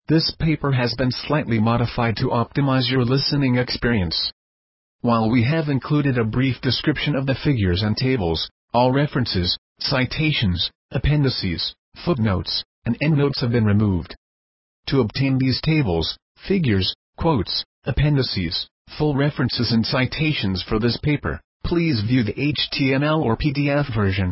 This paper has been slightly modified to optimize your listening experience. While we have included a brief description of the figures and tables, all references, citations, appendices, footnotes, and endnotes have been removed. To obtain these tables, figures, quotes, appendices, full references and citations for this paper, please view the HTML or PDF version.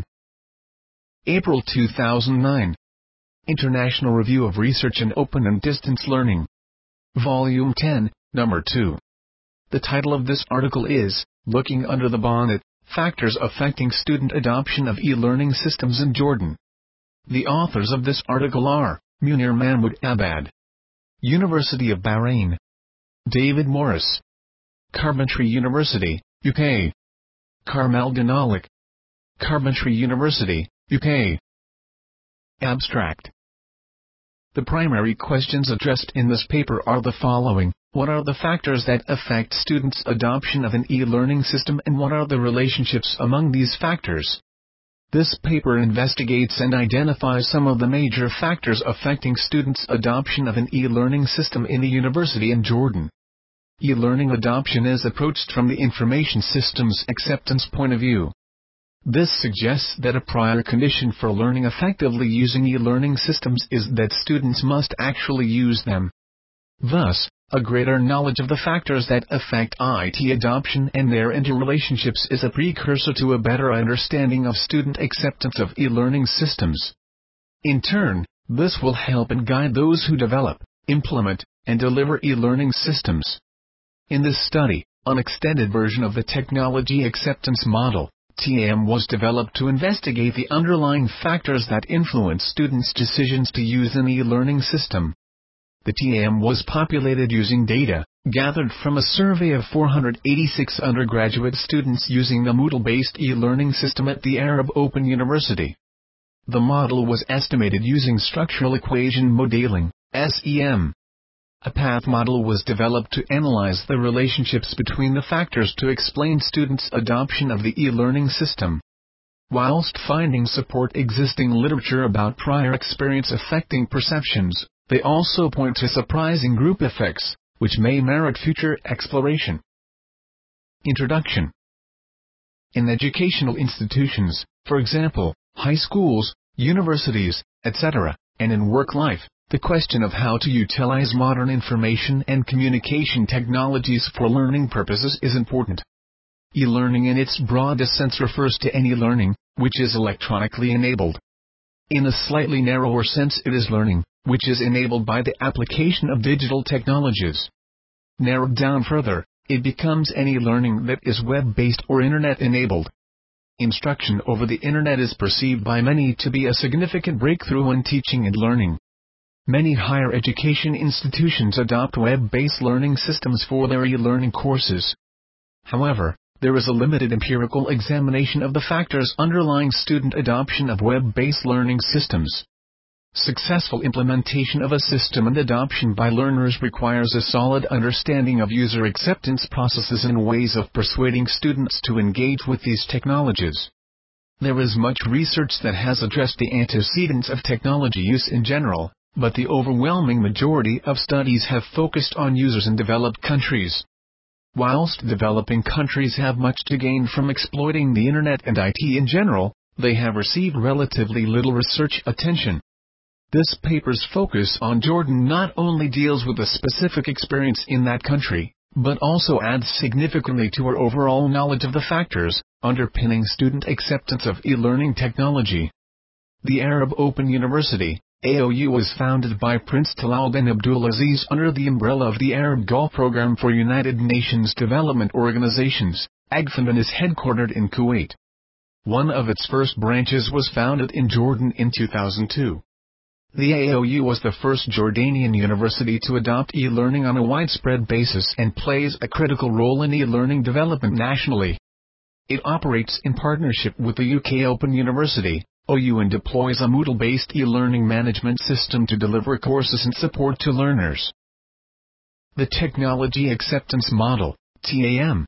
April 2009. International Review of Research in Open and Distance Learning. Volume 10, Number 2. The title of this article is, Looking Under the Bonnet, Factors Affecting Student Adoption of E-Learning Systems in Jordan. The authors of this article are, Munir Mahmoud Abad, University of Bahrain. David Morris, Coventry University, UK. Carmel Denalik, Coventry University, UK. Abstract. The primary questions addressed in this paper are the following: what are the factors that affect students' adoption of an e-learning system, and what are the relationships among these factors? This paper investigates and identifies some of the major factors affecting students' adoption of an e-learning system in the university in Jordan. E-learning adoption is approached from the information systems acceptance point of view. This suggests that a prior condition for learning effectively using e-learning systems is that students must actually use them. Thus, a greater knowledge of the factors that affect IT adoption and their interrelationships is a precursor to a better understanding of student acceptance of e-learning systems. In turn, this will help and guide those who develop, implement, and deliver e-learning systems. In this study, an extended version of the Technology Acceptance Model, TAM, was developed to investigate the underlying factors that influence students' decisions to use an e-learning system. The TAM was populated using data gathered from a survey of 486 undergraduate students using the Moodle-based e-learning system at the Arab Open University. The model was estimated using structural equation modeling, SEM. A path model was developed to analyze the relationships between the factors to explain students' adoption of the e-learning system. Whilst findings support existing literature about prior experience affecting perceptions, they also point to surprising group effects, which may merit future exploration. Introduction. In educational institutions, for example, high schools, universities, etc., and in work life, the question of how to utilize modern information and communication technologies for learning purposes is important. E-learning in its broadest sense refers to any learning, which is electronically enabled. In a slightly narrower sense, it is learning, which is enabled by the application of digital technologies. Narrowed down further, it becomes any learning that is web-based or internet-enabled. Instruction over the internet is perceived by many to be a significant breakthrough in teaching and learning. Many higher education institutions adopt web-based learning systems for their e-learning courses. However, there is a limited empirical examination of the factors underlying student adoption of web-based learning systems. Successful implementation of a system and adoption by learners requires a solid understanding of user acceptance processes and ways of persuading students to engage with these technologies. There is much research that has addressed the antecedents of technology use in general, but the overwhelming majority of studies have focused on users in developed countries. Whilst developing countries have much to gain from exploiting the internet and IT in general, they have received relatively little research attention. This paper's focus on Jordan not only deals with a specific experience in that country, but also adds significantly to our overall knowledge of the factors underpinning student acceptance of e-learning technology. The Arab Open University, AOU, was founded by Prince Talal bin Abdulaziz under the umbrella of the Arab Gulf Program for United Nations Development Organizations, AGFAN, and is headquartered in Kuwait. One of its first branches was founded in Jordan in 2002. The AOU was the first Jordanian university to adopt e-learning on a widespread basis and plays a critical role in e-learning development nationally. It operates in partnership with the UK Open University, OU, and deploys a Moodle-based e-learning management system to deliver courses and support to learners. The Technology Acceptance Model, TAM.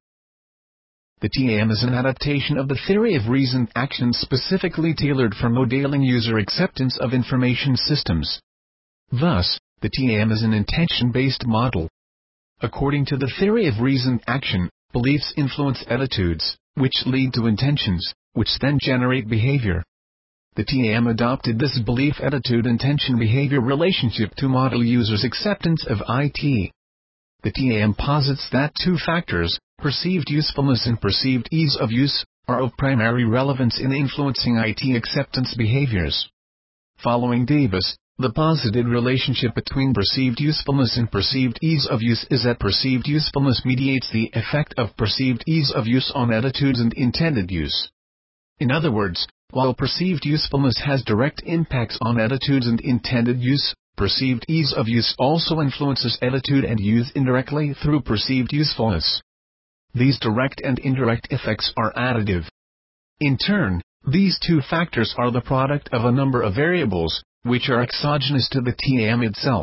The TAM is an adaptation of the theory of reasoned action specifically tailored for modeling user acceptance of information systems. Thus, The TAM is an intention-based model. According to the theory of reasoned action, beliefs influence attitudes, which lead to intentions, which then generate behavior. The TAM adopted this belief-attitude-intention-behavior relationship to model users' acceptance of IT. The TAM posits that two factors, perceived usefulness and perceived ease of use, are of primary relevance in influencing IT acceptance behaviors. Following Davis, the posited relationship between perceived usefulness and perceived ease of use is that perceived usefulness mediates the effect of perceived ease of use on attitudes and intended use. In other words, while perceived usefulness has direct impacts on attitudes and intended use, perceived ease of use also influences attitude and use indirectly through perceived usefulness. These direct and indirect effects are additive. In turn, these two factors are the product of a number of variables, which are exogenous to the TAM itself.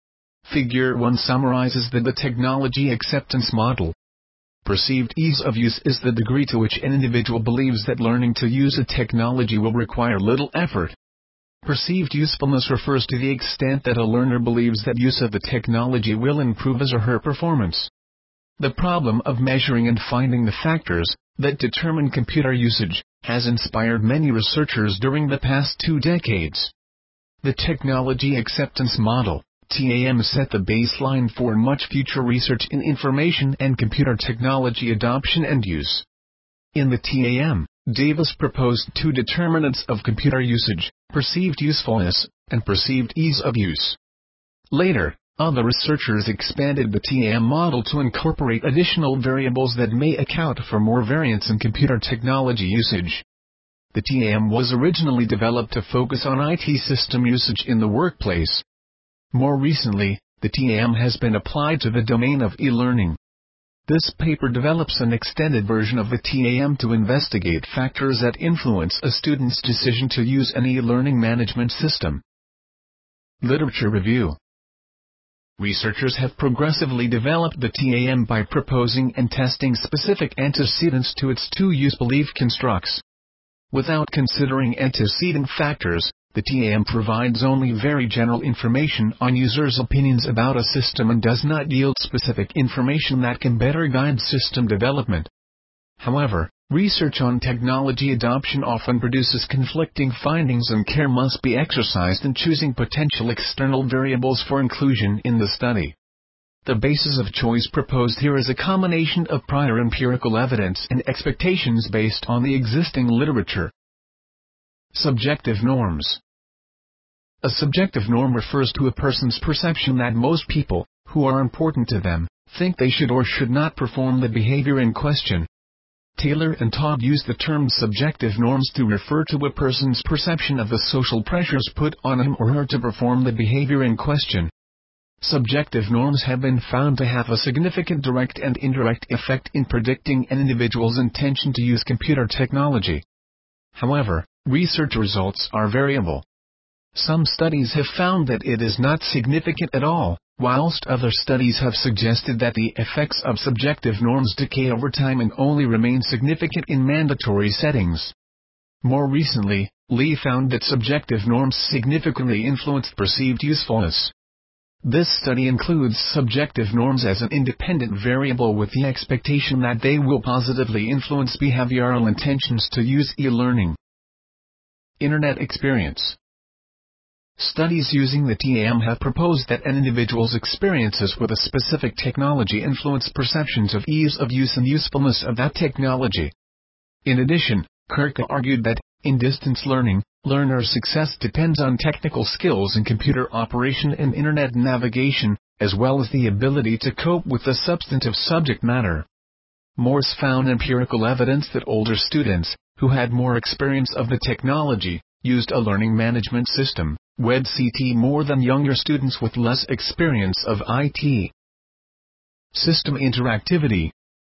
Figure 1 summarizes the technology acceptance model. Perceived ease of use is the degree to which an individual believes that learning to use a technology will require little effort. Perceived usefulness refers to the extent that a learner believes that use of the technology will improve his or her performance. The problem of measuring and finding the factors that determine computer usage has inspired many researchers during the past 2 decades. The technology acceptance model, TAM, set the baseline for much future research in information and computer technology adoption and use. In the TAM, Davis proposed 2 determinants of computer usage, perceived usefulness, and perceived ease of use. Later, other researchers expanded the TAM model to incorporate additional variables that may account for more variance in computer technology usage. The TAM was originally developed to focus on IT system usage in the workplace. More recently, the TAM has been applied to the domain of e-learning. This paper develops an extended version of the TAM to investigate factors that influence a student's decision to use an e-learning management system. Literature review. Researchers have progressively developed the TAM by proposing and testing specific antecedents to its 2 use-belief constructs. Without considering antecedent factors, the TAM provides only very general information on users' opinions about a system and does not yield specific information that can better guide system development. However, research on technology adoption often produces conflicting findings, and care must be exercised in choosing potential external variables for inclusion in the study. The basis of choice proposed here is a combination of prior empirical evidence and expectations based on the existing literature. Subjective norms. A subjective norm refers to a person's perception that most people, who are important to them, think they should or should not perform the behavior in question. Taylor and Todd use the term subjective norms to refer to a person's perception of the social pressures put on him or her to perform the behavior in question. Subjective norms have been found to have a significant direct and indirect effect in predicting an individual's intention to use computer technology. However, research results are variable. Some studies have found that it is not significant at all, whilst other studies have suggested that the effects of subjective norms decay over time and only remain significant in mandatory settings. More recently, Lee found that subjective norms significantly influenced perceived usefulness. This study includes subjective norms as an independent variable with the expectation that they will positively influence behavioral intentions to use e-learning. Internet experience. Studies using the TAM have proposed that an individual's experiences with a specific technology influence perceptions of ease of use and usefulness of that technology. In addition, Kirk argued that, in distance learning, learners' success depends on technical skills in computer operation and Internet navigation, as well as the ability to cope with the substantive subject matter. Morse found empirical evidence that older students, who had more experience of the technology, used a learning management system, WebCT, more than younger students with less experience of IT. System interactivity.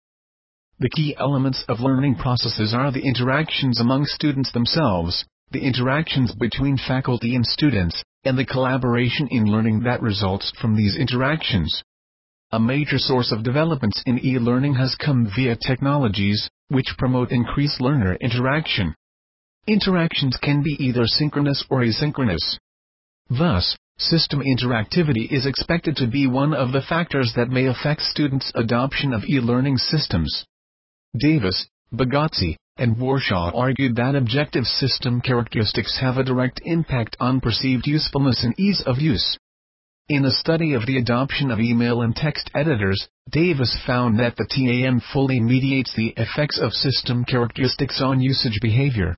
The key elements of learning processes are the interactions among students themselves, the interactions between faculty and students, and the collaboration in learning that results from these interactions. A major source of developments in e-learning has come via technologies, which promote increased learner interaction. Interactions can be either synchronous or asynchronous. Thus, System interactivity is expected to be one of the factors that may affect students' adoption of e-learning systems. Davis, Bagozzi, and Warshaw argued that objective system characteristics have a direct impact on perceived usefulness and ease of use. In a study of the adoption of email and text editors, Davis found that the TAM fully mediates the effects of system characteristics on usage behavior.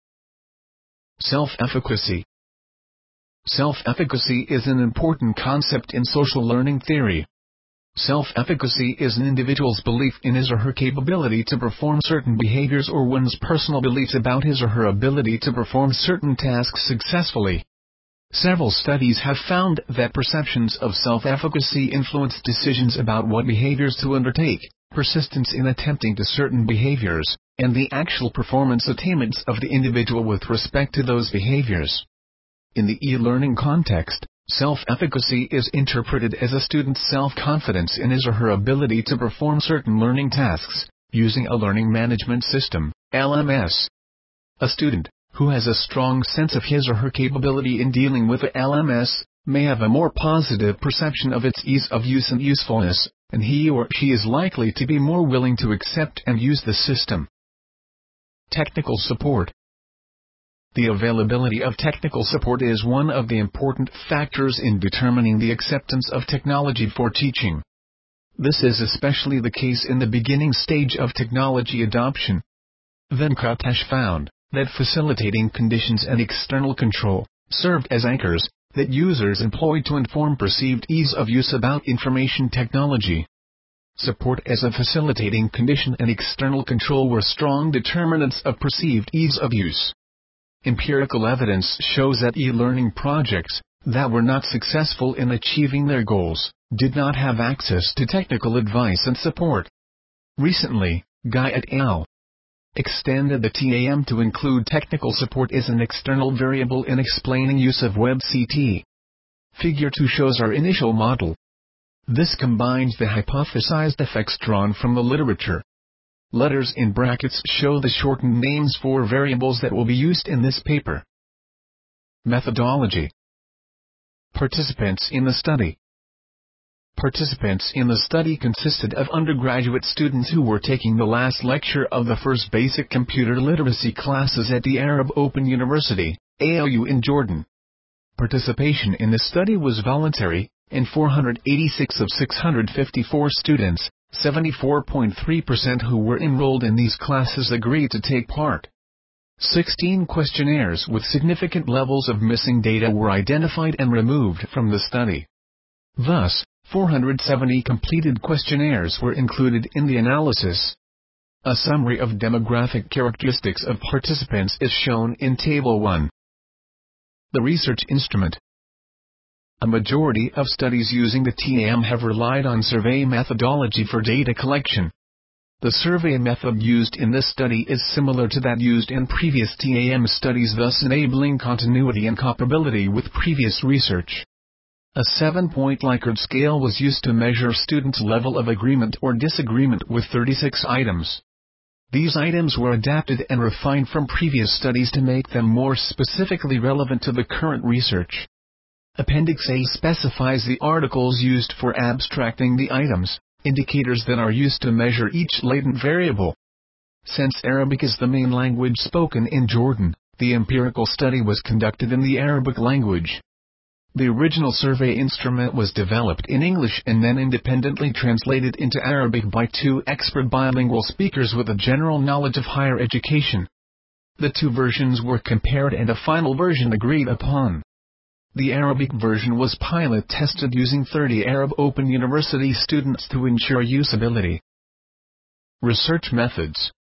Self-efficacy. Self-efficacy is an important concept in social learning theory. Self-efficacy is an individual's belief in his or her capability to perform certain behaviors or one's personal beliefs about his or her ability to perform certain tasks successfully. Several studies have found that perceptions of self-efficacy influence decisions about what behaviors to undertake, persistence in attempting to certain behaviors, and the actual performance attainments of the individual with respect to those behaviors. In the e-learning context, self-efficacy is interpreted as a student's self-confidence in his or her ability to perform certain learning tasks, using a learning management system, LMS. A student, who has a strong sense of his or her capability in dealing with the LMS, may have a more positive perception of its ease of use and usefulness, and he or she is likely to be more willing to accept and use the system. Technical support. The availability of technical support is one of the important factors in determining the acceptance of technology for teaching. This is especially the case in the beginning stage of technology adoption. Venkatesh found that facilitating conditions and external control served as anchors that users employed to inform perceived ease of use about information technology. Support as a facilitating condition and external control were strong determinants of perceived ease of use. Empirical evidence shows that e-learning projects that were not successful in achieving their goals did not have access to technical advice and support. Recently, Guy et al. Extended the TAM to include technical support as an external variable in explaining use of WebCT. Figure 2 shows our initial model. This combines the hypothesized effects drawn from the literature. Letters in brackets show the shortened names for variables that will be used in this paper. Methodology. Participants in the study. Participants in the study consisted of undergraduate students who were taking the last lecture of the first basic computer literacy classes at the Arab Open University, AOU in Jordan. Participation in the study was voluntary, and 486 of 654 students, 74.3% who were enrolled in these classes agreed to take part. 16 questionnaires with significant levels of missing data were identified and removed from the study. Thus, 470 completed questionnaires were included in the analysis. A summary of demographic characteristics of participants is shown in Table 1. The research instrument. A majority of studies using the TAM have relied on survey methodology for data collection. The survey method used in this study is similar to that used in previous TAM studies, thus enabling continuity and comparability with previous research. A 7-point Likert scale was used to measure students' level of agreement or disagreement with 36 items. These items were adapted and refined from previous studies to make them more specifically relevant to the current research. Appendix A specifies the articles used for abstracting the items, indicators that are used to measure each latent variable. Since Arabic is the main language spoken in Jordan, the empirical study was conducted in the Arabic language. The original survey instrument was developed in English and then independently translated into Arabic by 2 expert bilingual speakers with a general knowledge of higher education. The 2 versions were compared and a final version agreed upon. The Arabic version was pilot tested using 30 Arab Open University students to ensure usability. Research methods.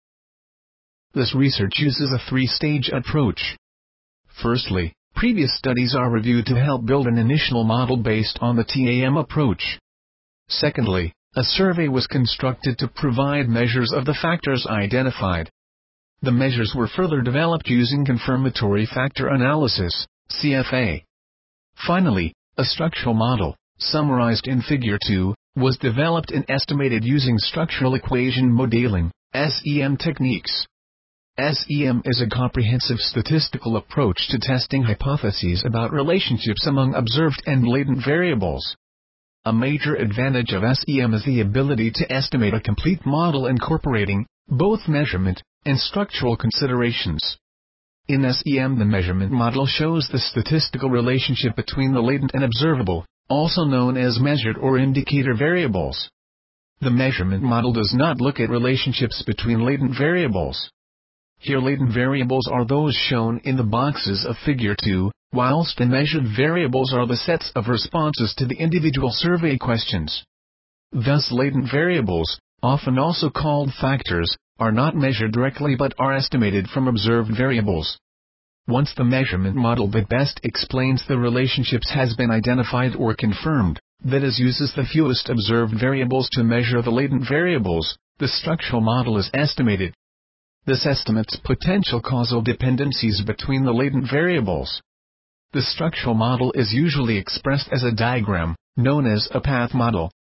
This research uses a 3-stage approach. Firstly, previous studies are reviewed to help build an initial model based on the TAM approach. Secondly, a survey was constructed to provide measures of the factors identified. The measures were further developed using confirmatory factor analysis, CFA. Finally, a structural model, summarized in Figure 2, was developed and estimated using structural equation modeling, SEM techniques. SEM is a comprehensive statistical approach to testing hypotheses about relationships among observed and latent variables. A major advantage of SEM is the ability to estimate a complete model incorporating both measurement and structural considerations. In SEM, the measurement model shows the statistical relationship between the latent and observable, also known as measured or indicator variables. The measurement model does not look at relationships between latent variables. Here latent variables are those shown in the boxes of Figure 2, whilst the measured variables are the sets of responses to the individual survey questions. Thus latent variables, often also called factors, are not measured directly but are estimated from observed variables. Once the measurement model that best explains the relationships has been identified or confirmed, that is uses the fewest observed variables to measure the latent variables, the structural model is estimated. This estimates potential causal dependencies between the latent variables. The structural model is usually expressed as a diagram, known as a path model.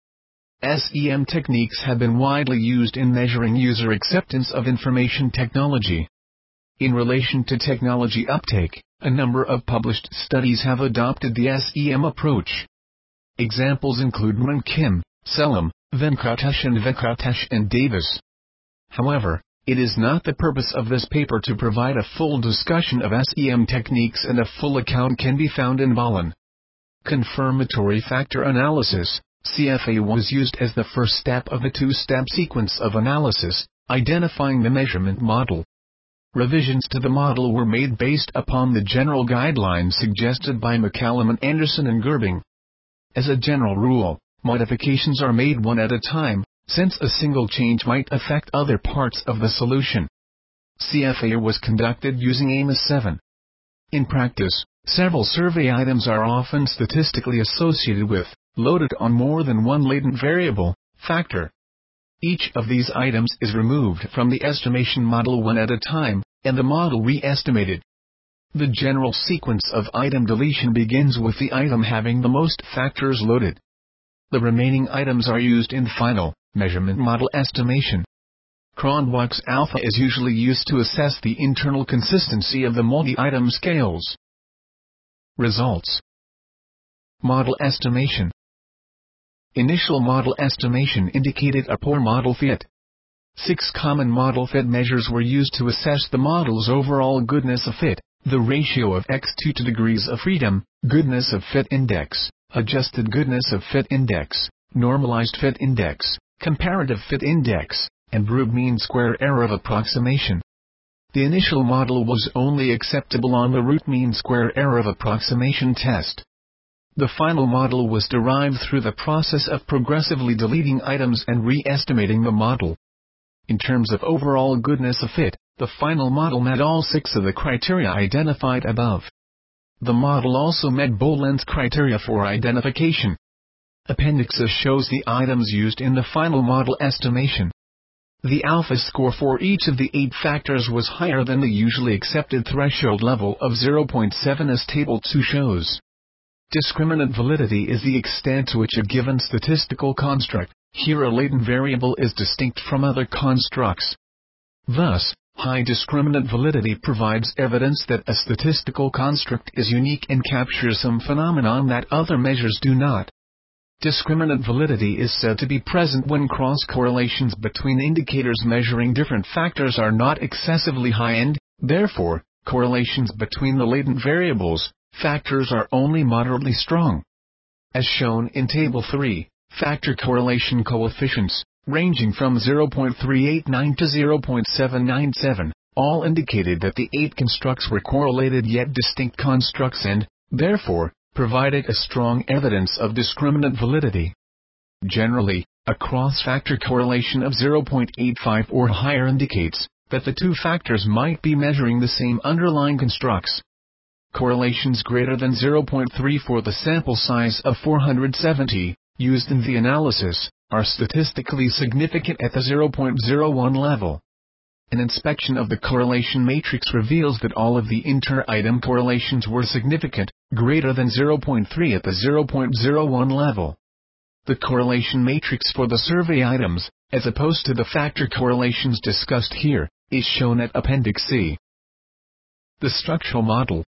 SEM techniques have been widely used in measuring user acceptance of information technology. In relation to technology uptake, a number of published studies have adopted the SEM approach. Examples include Mun Kim, Selim, Venkatesh and Davis. However, it is not the purpose of this paper to provide a full discussion of SEM techniques, and a full account can be found in Bolin. Confirmatory factor analysis, CFA, was used as the first step of a two-step sequence of analysis, identifying the measurement model. Revisions to the model were made based upon the general guidelines suggested by McCallum and Anderson and Gerbing. As a general rule, modifications are made one at a time, since a single change might affect other parts of the solution. CFA was conducted using AMOS 7. In practice, several survey items are often statistically associated with, loaded on more than one latent variable, factor. Each of these items is removed from the estimation model one at a time, and the model re-estimated. The general sequence of item deletion begins with the item having the most factors loaded. The remaining items are used in final measurement model estimation. Cronbach's alpha is usually used to assess the internal consistency of the multi-item scales. Results. Model estimation. Initial model estimation indicated a poor model fit. 6 common model fit measures were used to assess the model's overall goodness of fit: the ratio of x2 to degrees of freedom, goodness of fit index, adjusted goodness of fit index, normalized fit index, comparative fit index, and root mean square error of approximation. The initial model was only acceptable on the root mean square error of approximation test. The final model was derived through the process of progressively deleting items and re-estimating the model. In terms of overall goodness of fit, the final model met all 6 of the criteria identified above. The model also met Bolin's criteria for identification. Appendixes shows the items used in the final model estimation. The alpha score for each of the 8 factors was higher than the usually accepted threshold level of 0.7, as Table 2 shows. Discriminant validity is the extent to which a given statistical construct, here a latent variable, is distinct from other constructs. Thus, high discriminant validity provides evidence that a statistical construct is unique and captures some phenomenon that other measures do not. Discriminant validity is said to be present when cross-correlations between indicators measuring different factors are not excessively high, and, therefore, correlations between the latent variables, factors, are only moderately strong. As shown in Table 3, factor correlation coefficients, ranging from 0.389 to 0.797, all indicated that the 8 constructs were correlated yet distinct constructs and, therefore, provided a strong evidence of discriminant validity. Generally, a cross-factor correlation of 0.85 or higher indicates that the 2 factors might be measuring the same underlying constructs. Correlations greater than 0.3 for the sample size of 470, used in the analysis, are statistically significant at the 0.01 level. An inspection of the correlation matrix reveals that all of the inter-item correlations were significant, greater than 0.3 at the 0.01 level. The correlation matrix for the survey items, as opposed to the factor correlations discussed here, is shown at Appendix C. The structural model.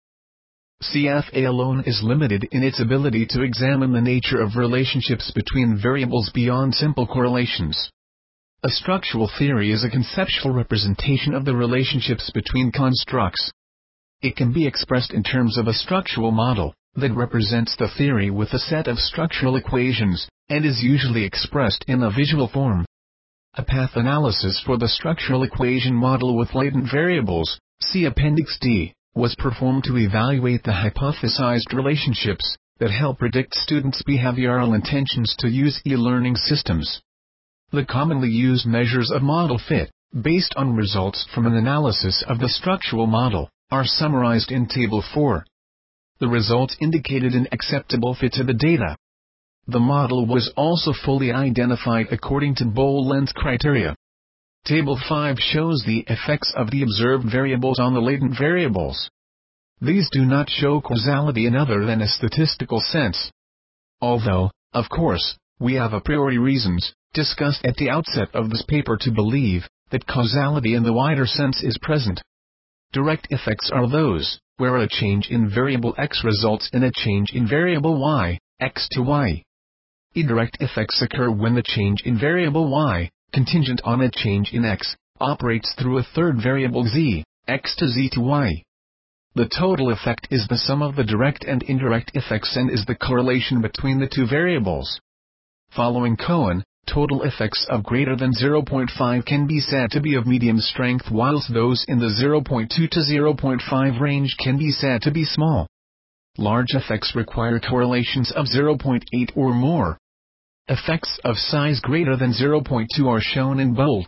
CFA alone is limited in its ability to examine the nature of relationships between variables beyond simple correlations. A structural theory is a conceptual representation of the relationships between constructs. It can be expressed in terms of a structural model that represents the theory with a set of structural equations, and is usually expressed in a visual form. A path analysis for the structural equation model with latent variables, see Appendix D, was performed to evaluate the hypothesized relationships that help predict students' behavioral intentions to use e-learning systems. The commonly used measures of model fit, based on results from an analysis of the structural model, are summarized in Table 4. The results indicated an acceptable fit to the data. The model was also fully identified according to Bohl-Lenz criteria. Table 5 shows the effects of the observed variables on the latent variables. These do not show causality in other than a statistical sense. Although, of course, we have a priori reasons, discussed at the outset of this paper, to believe that causality in the wider sense is present. Direct effects are those where a change in variable x results in a change in variable y, x to y. Indirect effects occur when the change in variable y, contingent on a change in x, operates through a third variable z, x to z to y. The total effect is the sum of the direct and indirect effects and is the correlation between the two variables. Following Cohen, total effects of greater than 0.5 can be said to be of medium strength, whilst those in the 0.2 to 0.5 range can be said to be small. Large effects require correlations of 0.8 or more. Effects of size greater than 0.2 are shown in bold.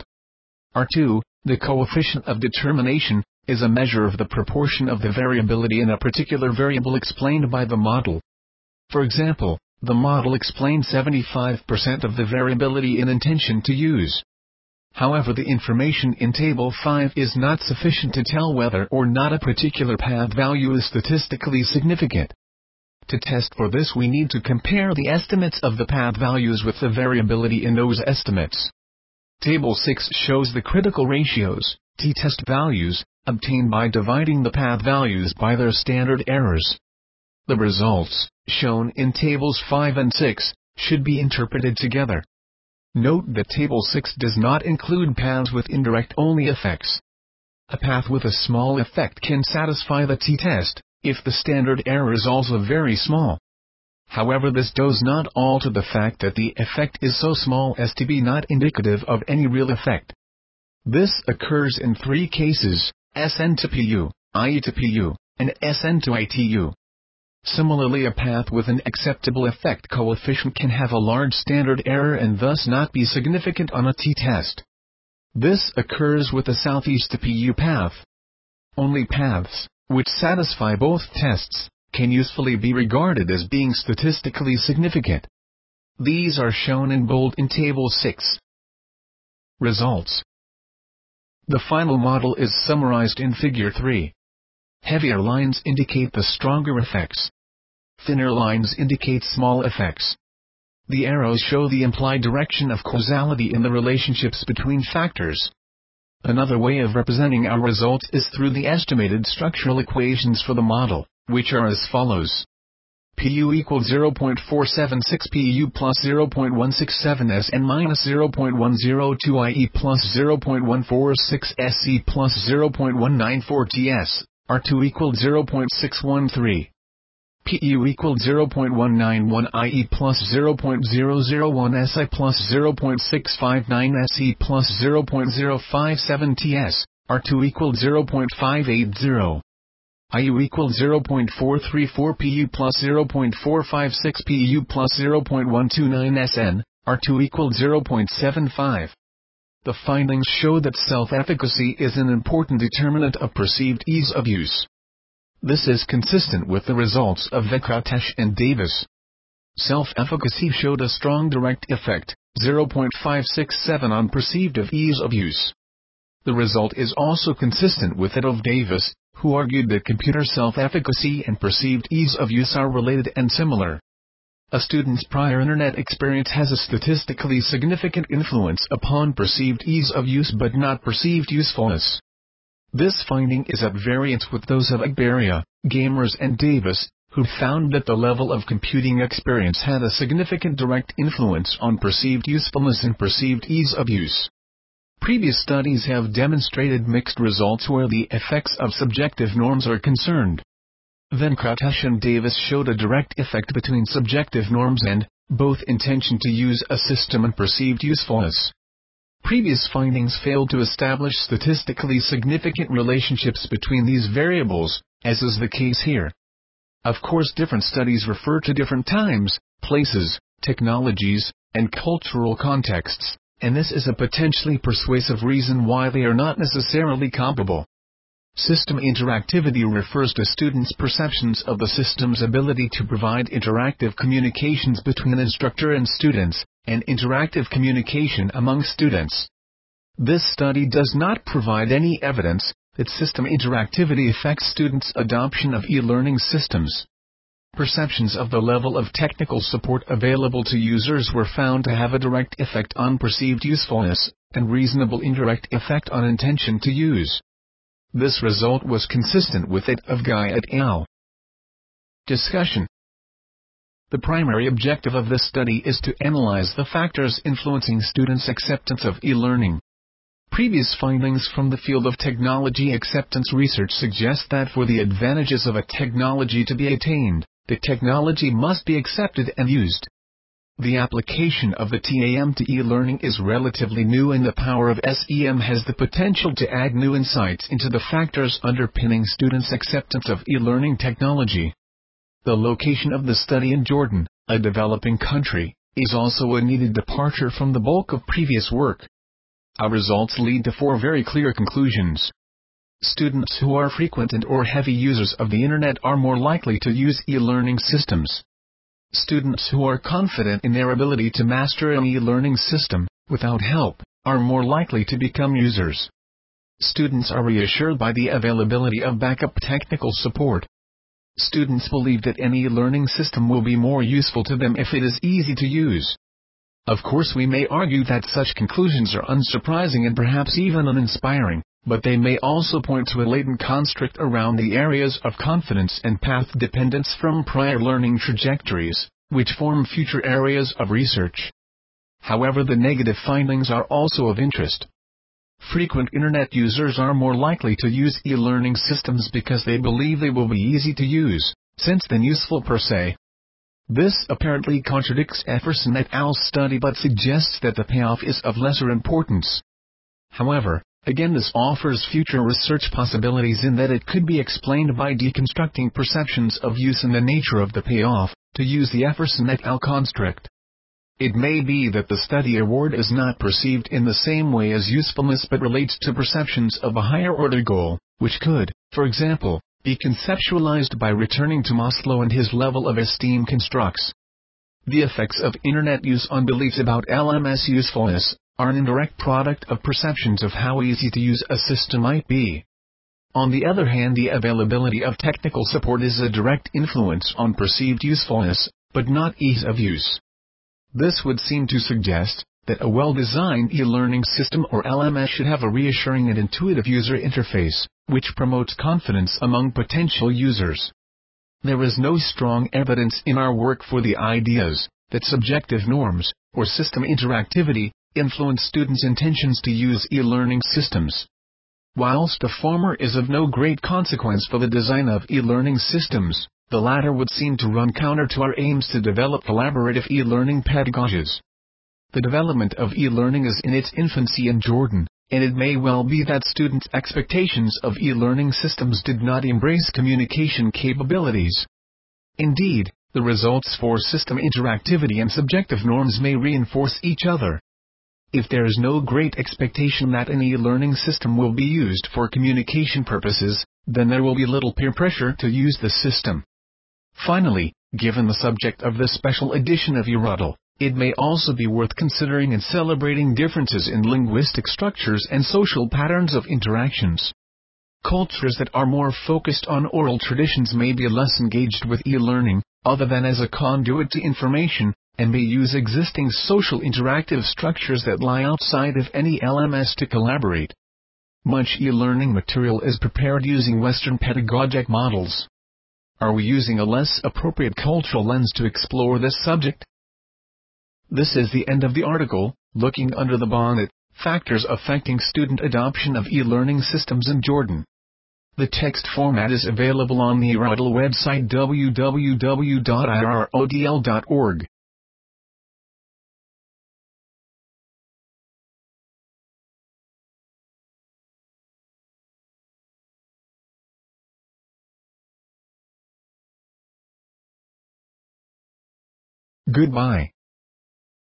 R2, the coefficient of determination, is a measure of the proportion of the variability in a particular variable explained by the model. For example, the model explains 75% of the variability in intention to use. However, the information in Table 5 is not sufficient to tell whether or not a particular path value is statistically significant. To test for this, we need to compare the estimates of the path values with the variability in those estimates. Table 6 shows the critical ratios, t-test values, obtained by dividing the path values by their standard errors. The results, shown in Tables 5 and 6, should be interpreted together. Note that Table 6 does not include paths with indirect-only effects. A path with a small effect can satisfy the t-test, if the standard error is also very small. However, this does not alter the fact that the effect is so small as to be not indicative of any real effect. This occurs in three cases: Sn to Pu, I to Pu, and Sn to ITU. Similarly, a path with an acceptable effect coefficient can have a large standard error and thus not be significant on a t-test. This occurs with the southeast to Pu path. Only paths which satisfy both tests can usefully be regarded as being statistically significant. These are shown in bold in Table 6. Results. The final model is summarized in Figure 3. Heavier lines indicate the stronger effects. Thinner lines indicate small effects. The arrows show the implied direction of causality in the relationships between factors. Another way of representing our results is through the estimated structural equations for the model, which are as follows. Pu equals 0.476 Pu plus 0.167 Sn minus 0.102 IE plus 0.146 SE plus 0.194 TS, R2 equals 0.613. Pu equals 0.191 IE plus 0.001 SI plus 0.659 SE plus 0.057 TS, R2 equals 0.580. IU equals 0.434 Pu plus 0.456 Pu plus 0.129 SN, R2 equals 0.75. The findings show that self-efficacy is an important determinant of perceived ease of use. This is consistent with the results of Venkatesh and Davis. Self-efficacy showed a strong direct effect, 0.567 on perceived ease of use. The result is also consistent with that of Davis, who argued that computer self-efficacy and perceived ease of use are related and similar. A student's prior internet experience has a statistically significant influence upon perceived ease of use but not perceived usefulness. This finding is at variance with those of Agbaria, Gamers and Davis, who found that the level of computing experience had a significant direct influence on perceived usefulness and perceived ease of use. Previous studies have demonstrated mixed results where the effects of subjective norms are concerned. Venkatesh and Davis showed a direct effect between subjective norms and, both intention to use a system and perceived usefulness. Previous findings failed to establish statistically significant relationships between these variables, as is the case here. Of course, different studies refer to different times, places, technologies, and cultural contexts, and this is a potentially persuasive reason why they are not necessarily comparable. System interactivity refers to students' perceptions of the system's ability to provide interactive communications between instructor and students, and interactive communication among students. This study does not provide any evidence that system interactivity affects students' adoption of e-learning systems. Perceptions of the level of technical support available to users were found to have a direct effect on perceived usefulness, and reasonable indirect effect on intention to use. This result was consistent with that of Guy et al. Discussion. The primary objective of this study is to analyze the factors influencing students' acceptance of e-learning. Previous findings from the field of technology acceptance research suggest that for the advantages of a technology to be attained, the technology must be accepted and used. The application of the TAM to e-learning is relatively new, and the power of SEM has the potential to add new insights into the factors underpinning students' acceptance of e-learning technology. The location of the study in Jordan, a developing country, is also a needed departure from the bulk of previous work. Our results lead to 4 very clear conclusions. Students who are frequent and/or heavy users of the Internet are more likely to use e-learning systems. Students who are confident in their ability to master an e-learning system, without help, are more likely to become users. Students are reassured by the availability of backup technical support. Students believe that any e-learning system will be more useful to them if it is easy to use. Of course, we may argue that such conclusions are unsurprising and perhaps even uninspiring, but they may also point to a latent construct around the areas of confidence and path dependence from prior learning trajectories, which form future areas of research. However, the negative findings are also of interest. Frequent Internet users are more likely to use e-learning systems because they believe they will be easy to use, since then useful per se. This apparently contradicts Efferson et al.'s study but suggests that the payoff is of lesser importance. However, again, this offers future research possibilities in that it could be explained by deconstructing perceptions of use and the nature of the payoff, to use the Efferson et al. Construct. It may be that the study award is not perceived in the same way as usefulness but relates to perceptions of a higher order goal, which could, for example, be conceptualized by returning to Maslow and his level of esteem constructs. The effects of Internet use on beliefs about LMS usefulness are an indirect product of perceptions of how easy to use a system might be. On the other hand, the availability of technical support is a direct influence on perceived usefulness, but not ease of use. This would seem to suggest that a well-designed e-learning system or LMS should have a reassuring and intuitive user interface, which promotes confidence among potential users. There is no strong evidence in our work for the ideas that subjective norms, or system interactivity, influence students' intentions to use e-learning systems. Whilst the former is of no great consequence for the design of e-learning systems, the latter would seem to run counter to our aims to develop collaborative e-learning pedagogies. The development of e-learning is in its infancy in Jordan, and it may well be that students' expectations of e-learning systems did not embrace communication capabilities. Indeed, the results for system interactivity and subjective norms may reinforce each other. If there is no great expectation that an e-learning system will be used for communication purposes, then there will be little peer pressure to use the system. Finally, given the subject of this special edition of eRuddle, it may also be worth considering and celebrating differences in linguistic structures and social patterns of interactions. Cultures that are more focused on oral traditions may be less engaged with e-learning, other than as a conduit to information, and may use existing social interactive structures that lie outside of any LMS to collaborate. Much e-learning material is prepared using Western pedagogic models. Are we using a less appropriate cultural lens to explore this subject? This is the end of the article, Looking Under the Bonnet, Factors Affecting Student Adoption of E-Learning Systems in Jordan. The text format is available on the IRODL website www.irodl.org. Goodbye.